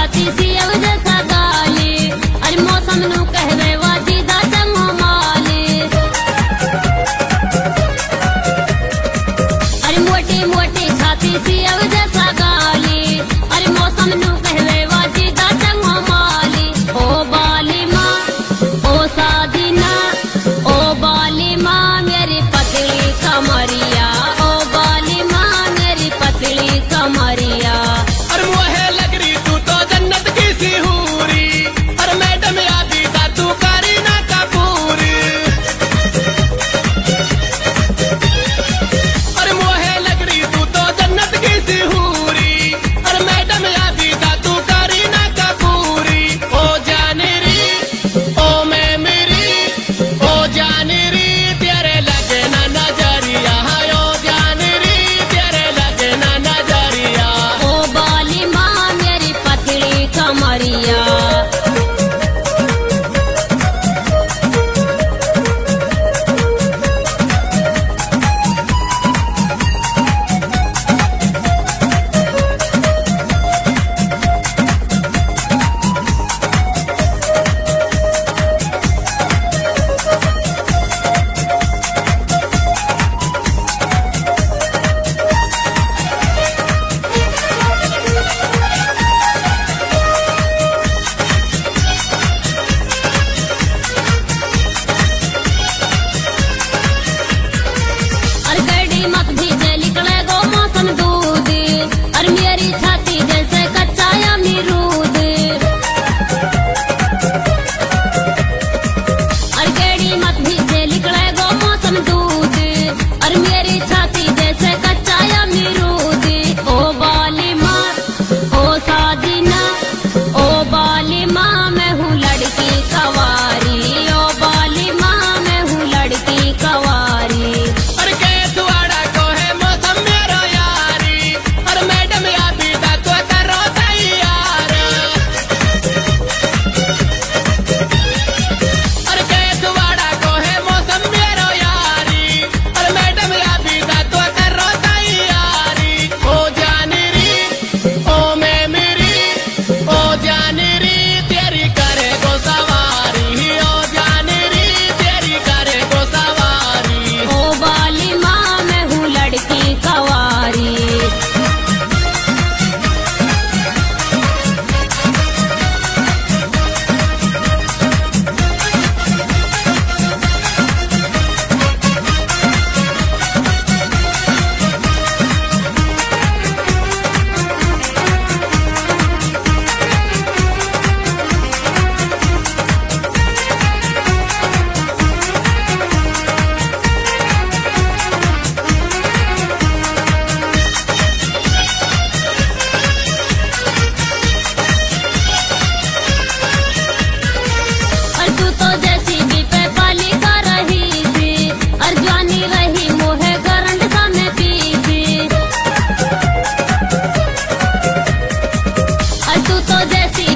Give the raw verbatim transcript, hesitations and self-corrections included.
छाती सी अब जैसा गाली, अरे मौसम नू कहवे वाजी दा चंगो माली। अरे मोटी मोटी छाती सी अब जैसा गाली, अरे मौसम नू कहवे वाजी दा चंगो माली। ओ बाली माँ ओ सादिना, ओ बाली माँ मेरी पतली कमरिया, ओ बाली माँ मेरी पतली कमरिया। और मुहे लग रही तू तो जन्नत की सी हूरी, और मैडम यादी दा तू करीना कपूर। और मुहे लग रही तू तो जन्नत की सी हूरी, और मैडम यादी दा तू करीना कपूरी। ओ जाने री ओ मैं मेरी, ओ जाने री तेरे लगे ना नजरिया, ओ जाने री तेरे लगे ना नजरिया। ओ बाली माँ मेरी पतली कमरिया। और गड़ी मत भीजे निकले गो मौसम दूध, और मेरी छाती जैसे कच्चा अमरूद। और गड़ी मत भीजे निकले गो मौसम दूध, और मेरी छाती जैसे कच्चा अमरूद। ओ बाली माँ ओ सादिना, ओ बाली माँ मैं हूँ लड़की कवारी, ओ बाली माँ मैं हूँ लड़की कवारी। और के दुआड़ा को है मौसम मेरो यारी, और मैडम यादी दा तो करो तैयार। और के दुआड़ा को है मौसम मेरो यारी, और मैडम यादी दा तो करो तैयारी। ओ जाने री ओ मैं मेरी, ओ जाने री तेरी करे को सवारी, ओ जाने री तेरी करे को सवारी। ओ बाली माँ मैं हूँ लड़की कवारी। और तू तो जैसी भी पे पाली का रही थी, और जवानी रही मोहे करंट सा में पी थी। और तू तो जैसी